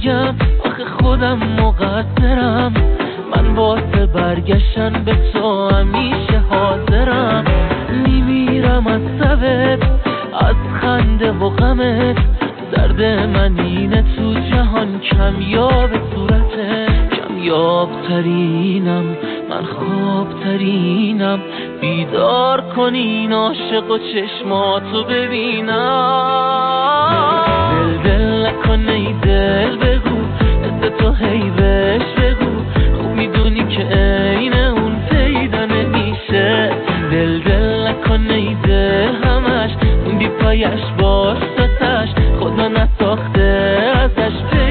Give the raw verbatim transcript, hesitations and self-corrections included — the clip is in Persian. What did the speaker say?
بگم آخه خودم مقصرم، من واسه برگشتن به تو همیشه حاضرم. میمیرم از سبت، از خنده و غمت، درد من اینه تو جهان کمیاب صورته. کمیاب ترینم من، خواب ترینم، بیدار کنین عاشق و چشماتو ببینم. دل دل نکن ای دل بگو، حس تو هی بهش بگو، خوب میدونی که عین اون پیدا نمیشه. دل دل نکن ای دل همش، اون بی پایش باش تاتش، خدا نساخته ازش